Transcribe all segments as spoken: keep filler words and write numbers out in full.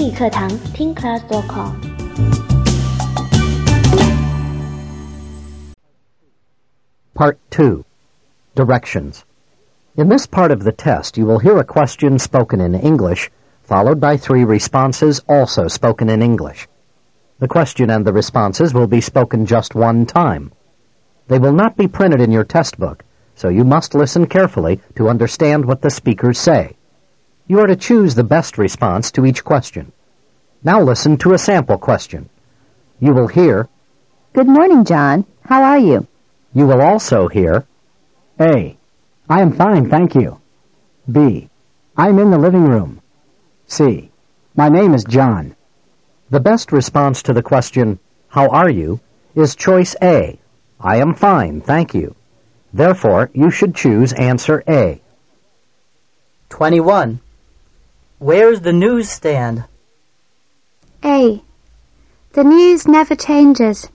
英语课堂听 class dot com。 Part two. Directions. In this part of the test, you will hear a question spoken in English, followed by three responses also spoken in English. The question and the responses will be spoken just one time. They will not be printed in your test book, so you must listen carefully to understand what the speakers say. You are to choose the best response to each question. Now listen to a sample question. You will hear, Good morning, John. How are you? You will also hear, A. I am fine, thank you. B. I am in the living room. C. My name is John. The best response to the question, How are you? Is choice A. I am fine, thank you. Therefore, you should choose answer A. twenty-one. Where's the newsstand? A. The news never changes.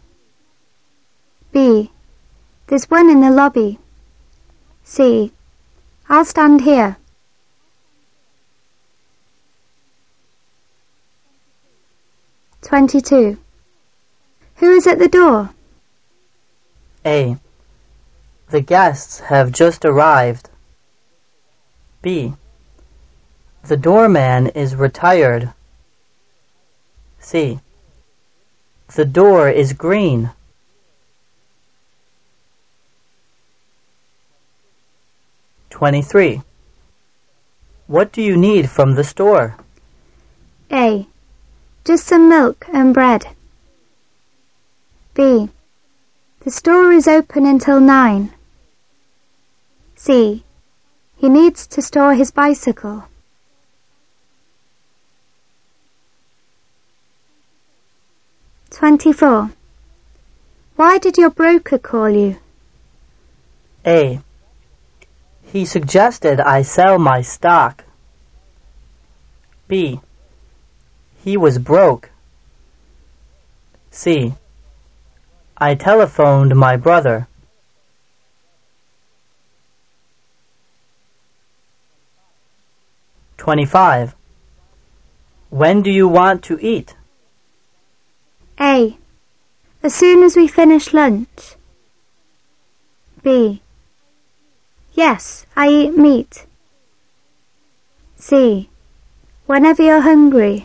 B. There's one in the lobby. C. I'll stand here. twenty-two. Who is at the door? A. The guests have just arrived. B. The doorman is retired. C. The door is green. twenty-three. What do you need from the store? A. Just some milk and bread. B. The store is open until nine. C. He needs to store his bicycle. twenty-four. Why did your broker call you? A. He suggested I sell my stock. B. He was broke. C. I telephoned my brother. twenty-five. When do you want to eat? A. As soon as we finish lunch. B. Yes, I eat meat. C. Whenever you're hungry.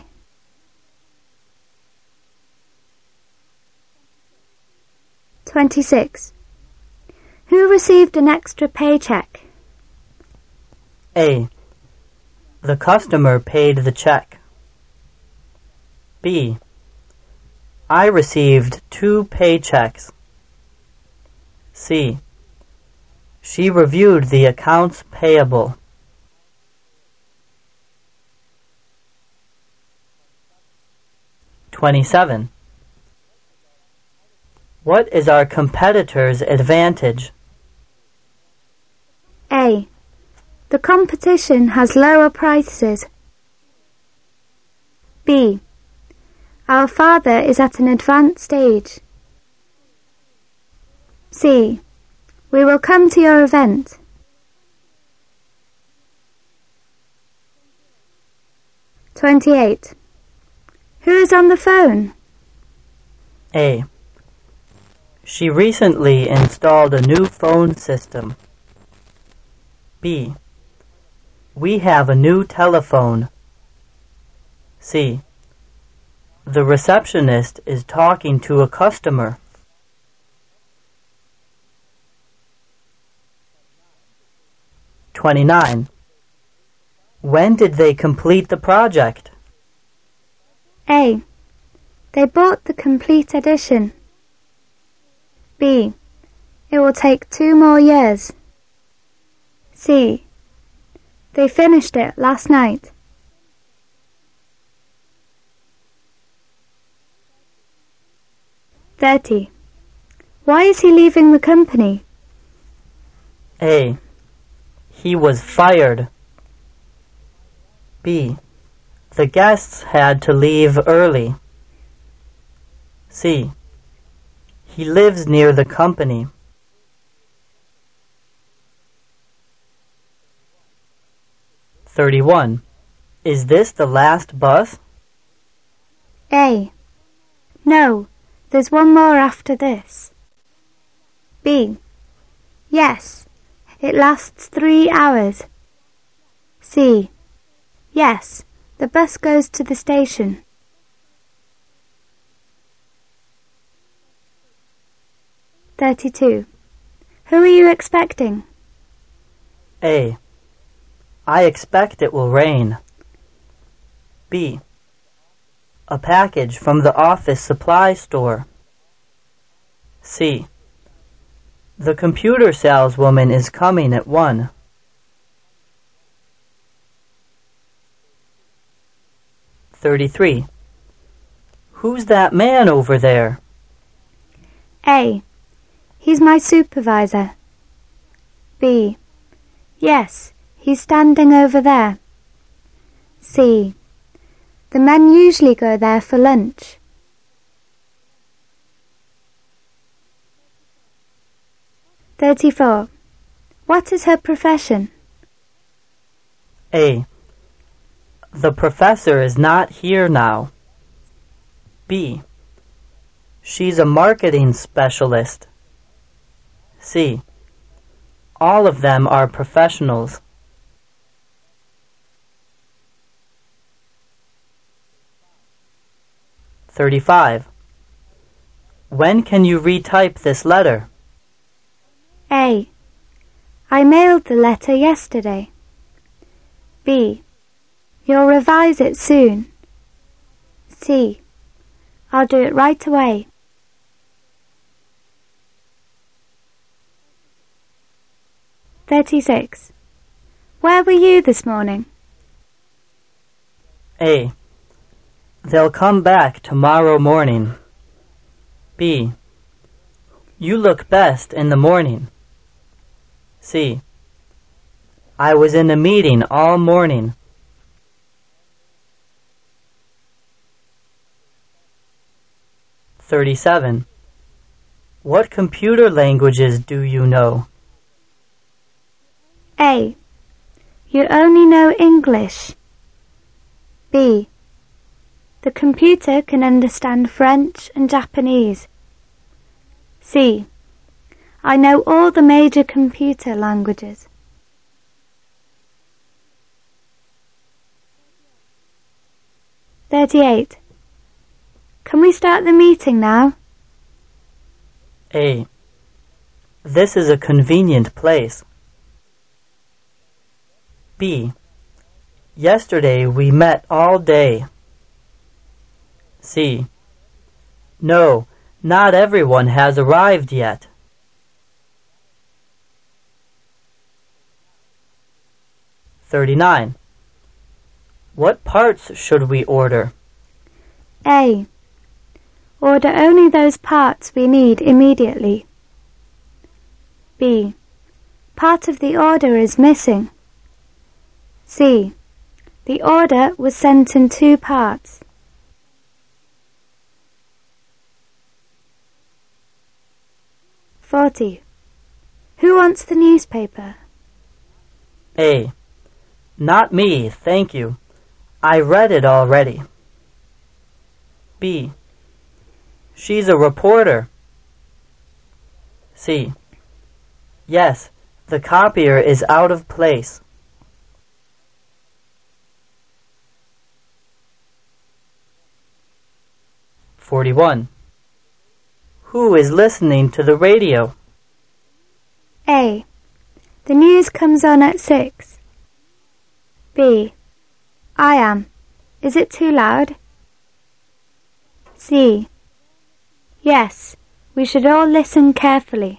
twenty-six. Who received an extra paycheck? A. The customer paid the check. B. I received two paychecks. C. She reviewed the accounts payable. twenty-seven. What is our competitor's advantage? A. The competition has lower prices. B. Our father is at an advanced stage. C. We will come to your event. twenty-eight. Who is on the phone? A. She recently installed a new phone system. B. We have a new telephone. C. The receptionist is talking to a customer. twenty-nine. When did they complete the project? A. They bought the complete edition. B. It will take two more years. C. They finished it last night. thirty. Why is he leaving the company? A. He was fired. B. The guests had to leave early. C. He lives near the company. thirty-one. Is this the last bus? A. No, there's one more after this. B. Yes, it lasts three hours. C. Yes, the bus goes to the station. thirty-two. Who are you expecting? A. I expect it will rain. B. A package from the office supply store. C. The computer saleswoman is coming at one. thirty-three. Who's that man over there? A. He's my supervisor. B. Yes, he's standing over there. C. The men usually go there for lunch. thirty-four. What is her profession? A. The professor is not here now. B. She's a marketing specialist. C. All of them are professionals. thirty-five. When can you retype this letter? A. I mailed the letter yesterday. B. You'll revise it soon. C. I'll do it right away. thirty-six. Where were you this morning? A. They'll come back tomorrow morning. B. You look best in the morning. C. I was in a meeting all morning. thirty-seven. What computer languages do you know? A. You only know English. B. The computer can understand French and Japanese. C. I know all the major computer languages. thirty-eight. Can we start the meeting now? A. This is a convenient place. B. Yesterday we met all day. C. No, not everyone has arrived yet. thirty-nine. What parts should we order? A. Order only those parts we need immediately. B. Part of the order is missing. C. The order was sent in two parts. forty. Who wants the newspaper? A. Not me, thank you. I read it already. B. She's a reporter. C. Yes, the copier is out of place. forty-one. Who is listening to the radio? A. The news comes on at six. B. I am. Is it too loud? C. Yes, we should all listen carefully.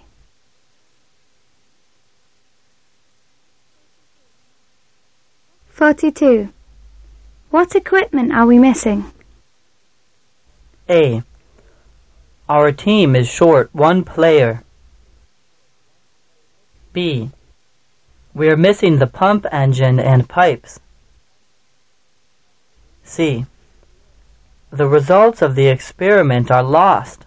forty-two. What equipment are we missing? A. Our team is short one player. B. We're missing the pump engine and pipes. C. The results of the experiment are lost.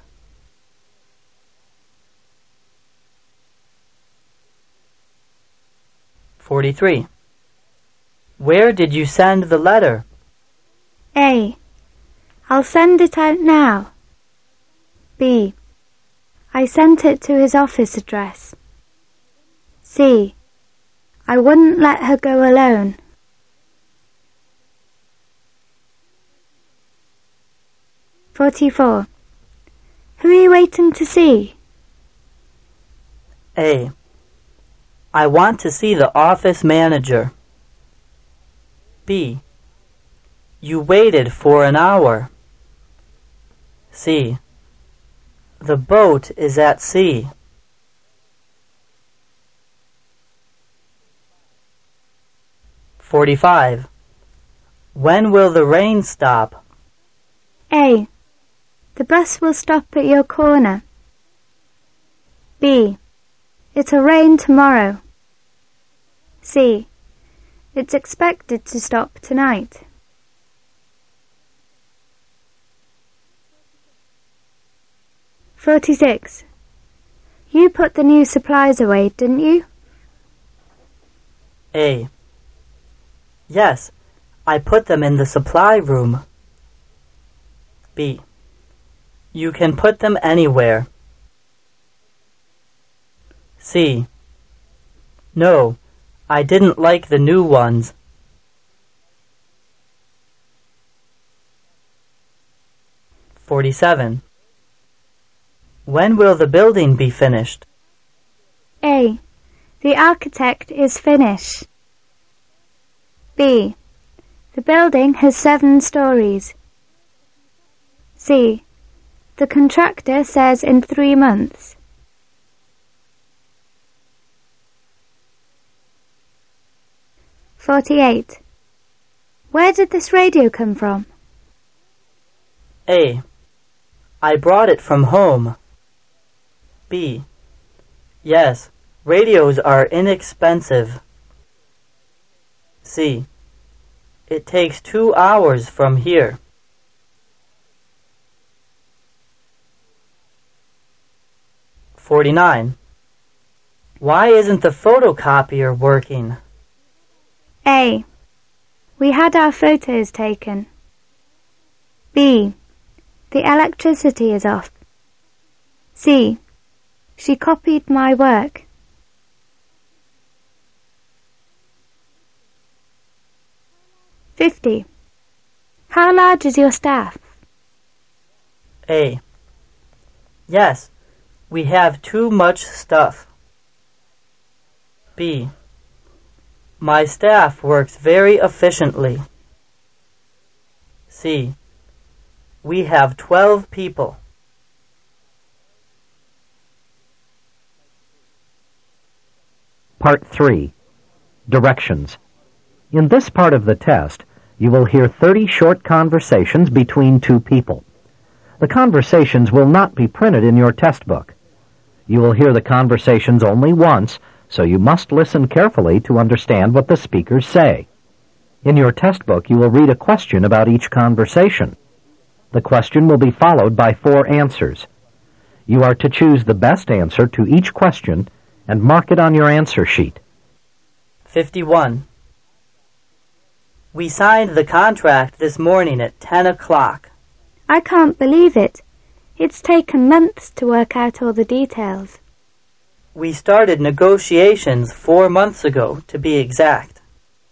forty-three. Where did you send the letter? A. I'll send it out now. B. I sent it to his office address. C. I wouldn't let her go alone. Forty-four. Who are you waiting to see? A. I want to see the office manager. B. You waited for an hour. C. The boat is at sea. Forty-five. When will the rain stop? A. The bus will stop at your corner. B. It'll rain tomorrow. C. It's expected to stop tonight. Forty-six. You put the new supplies away, didn't you? A. Yes, I put them in the supply room. B. You can put them anywhere. C. No, I didn't like the new ones. Forty-seven. When will the building be finished? A. The architect is finished. B. The building has seven stories. C. The contractor says in three months. Forty-eight. Where did this radio come from? A. I brought it from home. B. Yes, radios are inexpensive. C. It takes two hours from here. Forty-nine. Why isn't the photocopier working? A. We had our photos taken. B. The electricity is off. C. She copied my work. Fifty. How large is your staff? A. Yes, we have too much stuff. B. My staff works very efficiently. C. We have twelve people. Part three. Directions. In this part of the test, you will hear thirty short conversations between two people. The conversations will not be printed in your test book. You will hear the conversations only once, so you must listen carefully to understand what the speakers say. In your test book, you will read a question about each conversation. The question will be followed by four answers. You are to choose the best answer to each question and mark it on your answer sheet. Fifty-one. We signed the contract this morning at ten o'clock. I can't believe it. It's taken months to work out all the details. We started negotiations four months ago, to be exact.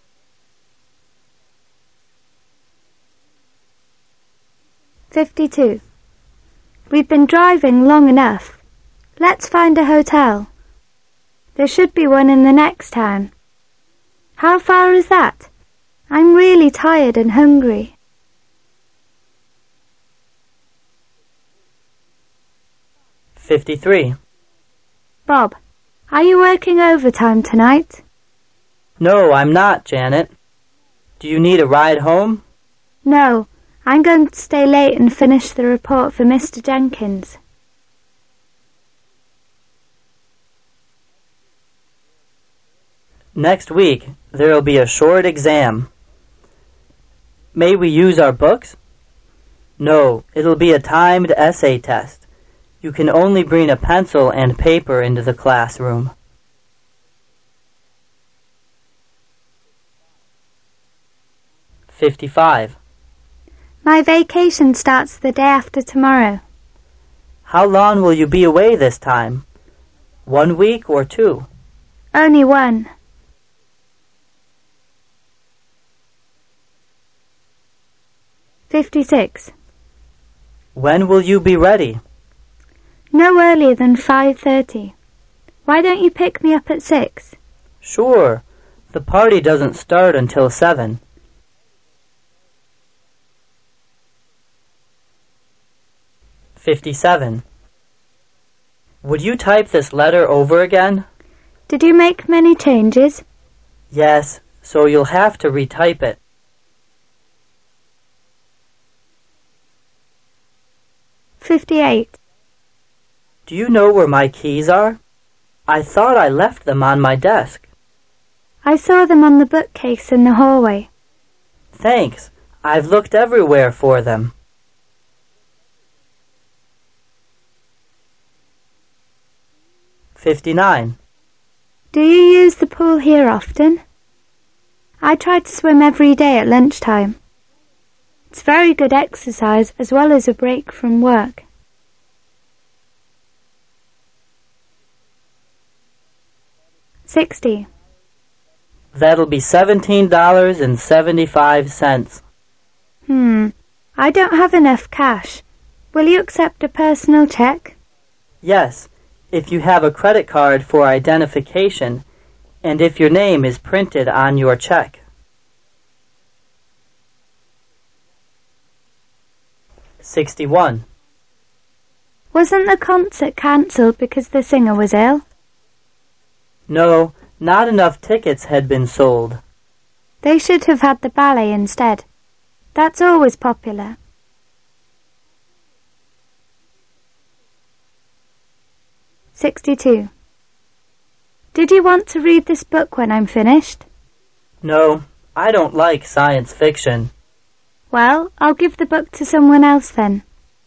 Fifty-two. We've been driving long enough. Let's find a hotel. There should be one in the next town. How far is that? I'm really tired and hungry. Fifty-three. Bob, are you working overtime tonight? No, I'm not, Janet. Do you need a ride home? No, I'm going to stay late and finish the report for Mister Jenkins. Next week, there'll be a short exam. May we use our books? No, it'll be a timed essay test. You can only bring a pencil and paper into the classroom. Fifty-five. My vacation starts the day after tomorrow. How long will you be away this time? One week or two? Only one. Fifty-six. When will you be ready? No earlier than five thirty. Why don't you pick me up at six? Sure. The party doesn't start until seven. Fifty-seven. Would you type this letter over again? Did you make many changes? Yes, so you'll have to retype it. Fifty-eight. Do you know where my keys are? I thought I left them on my desk. I saw them on the bookcase in the hallway. Thanks. I've looked everywhere for them. Fifty-nine. Do you use the pool here often? I try to swim every day at lunchtime. It's very good exercise as well as a break from work. Sixty. That'll be seventeen dollars and seventy-five cents. Hmm. I don't have enough cash. Will you accept a personal check? Yes, if you have a credit card for identification, and if your name is printed on your check. Sixty-one. Wasn't the concert cancelled because the singer was ill? No, not enough tickets had been sold. They should have had the ballet instead. That's always popular. Sixty-two. Did you want to read this book when I'm finished? No, I don't like science fiction. Well, I'll give the book to someone else then.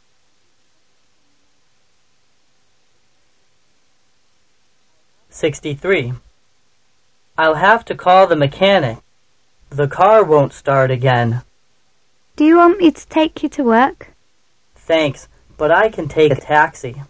Sixty-three. I'll have to call the mechanic. The car won't start again. Do you want me to take you to work? Thanks, but I can take a taxi.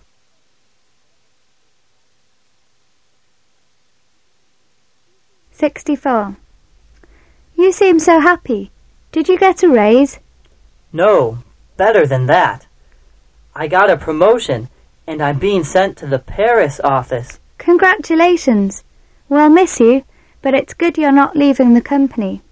Sixty-four. You seem so happy. Did you get a raise? No, better than that. I got a promotion, and I'm being sent to the Paris office. Congratulations. We'll miss you, but it's good you're not leaving the company.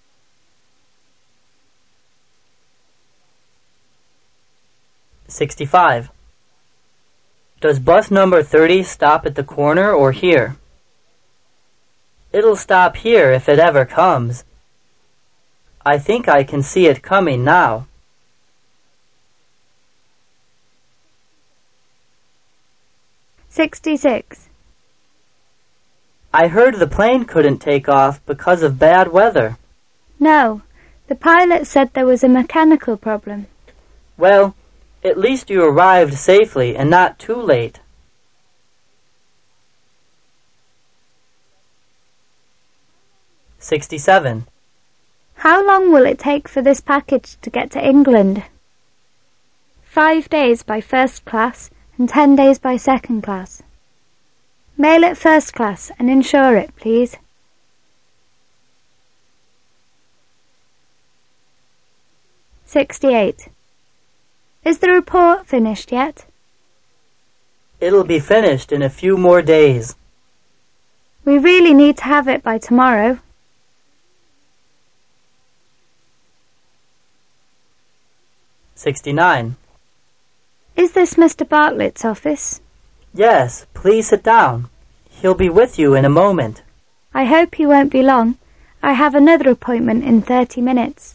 Sixty-five. Does bus number thirty stop at the corner or here? It'll stop here if it ever comes. I think I can see it coming now. Sixty-six. I heard the plane couldn't take off because of bad weather. No, the pilot said there was a mechanical problem. Well, at least you arrived safely and not too late. Sixty-seven. How long will it take for this package to get to England? Five days by first class and ten days by second class. Mail it first class and insure it, please. Sixty-eight. Is the report finished yet? It'll be finished in a few more days. We really need to have it by tomorrow. Sixty-nine. Is this Mister Bartlett's office? Yes, please sit down. He'll be with you in a moment. I hope he won't be long. I have another appointment in thirty minutes.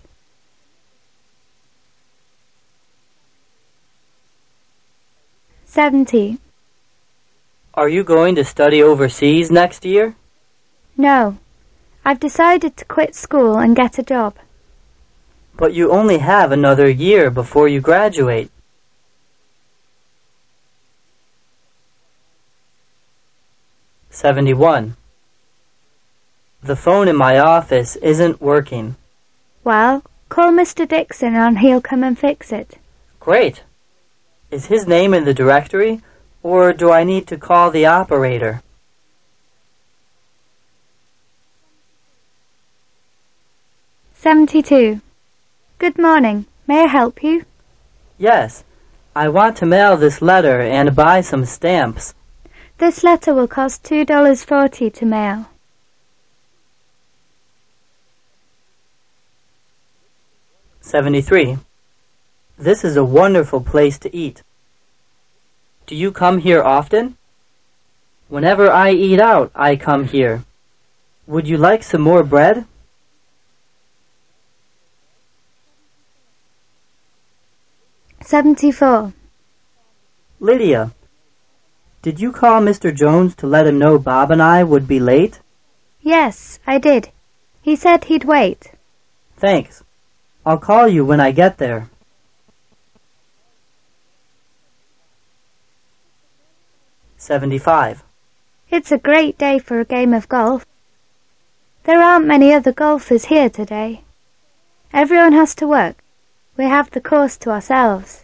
Seventy. Are you going to study overseas next year? No. I've decided to quit school and get a job. But you only have another year before you graduate. Seventy-one. The phone in my office isn't working. Well, Call Mister Dixon and he'll come and fix it. Great. Is his name in the directory, or do I need to call the operator? seventy-two. Good morning. May I help you? Yes. I want to mail this letter and buy some stamps. This letter will cost two dollars forty to mail. seventy-three. This is a wonderful place to eat. Do you come here often? Whenever I eat out, I come here. Would you like some more bread? seventy-four. Lydia, did you call Mister Jones to let him know Bob and I would be late? Yes, I did. He said he'd wait. Thanks. I'll call you when I get there. seventy-five. It's a great day for a game of golf. There aren't many other golfers here today. Everyone has to work. We have the course to ourselves.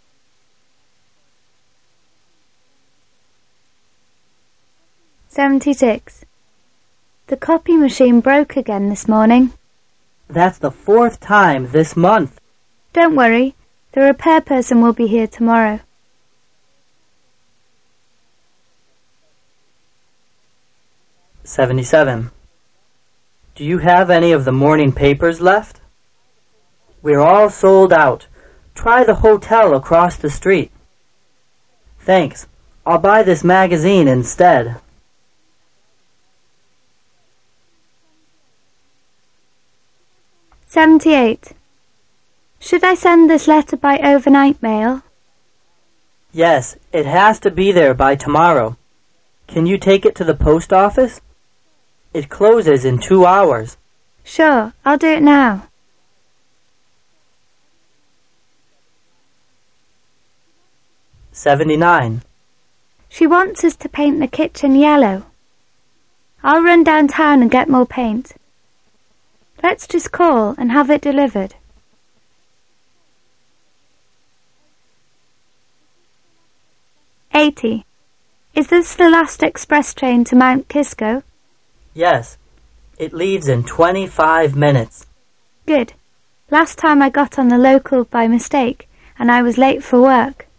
seventy-six. The copy machine broke again this morning. That's the fourth time this month. Don't worry. The repair person will be here tomorrow. seventy-seven. Do you have any of the morning papers left? We're all sold out. Try the hotel across the street. Thanks. I'll buy this magazine instead. seventy-eight. Should I send this letter by overnight mail? Yes, it has to be there by tomorrow. Can you take it to the post office? It closes in two hours. Sure, I'll do it now. seventy-nine. She wants us to paint the kitchen yellow. I'll run downtown and get more paint. Let's just call and have it delivered. eighty. Is this the last express train to Mount Kisco? Yes. It leaves in twenty-five minutes. Good. Last time I got on the local by mistake, and I was late for work.